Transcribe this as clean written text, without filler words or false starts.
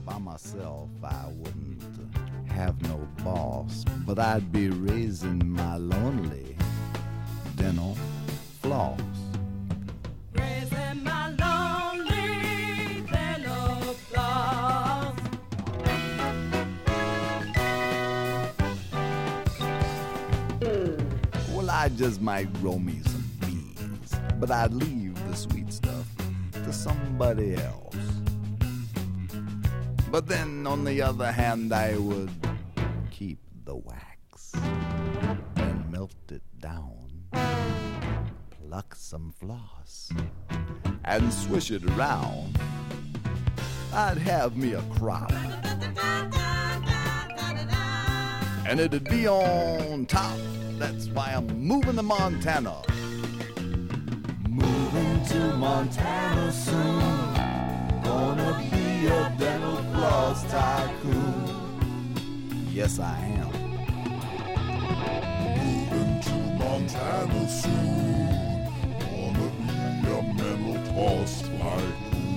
By myself, I wouldn't have no boss, but I'd be raising my lonely dental floss. Raising my lonely dental floss. Well, I just might grow me some bees, but I'd leave the sweet stuff to somebody else. But then, on the other hand, I would keep the wax and melt it down, pluck some floss, and swish it around. I'd have me a crop, and it'd be on top. That's why I'm moving to Montana. Moving to Montana soon. Gonna be a dental floss tycoon. Yes, I am. Moving to Montana soon. Gonna be a mental floss tycoon.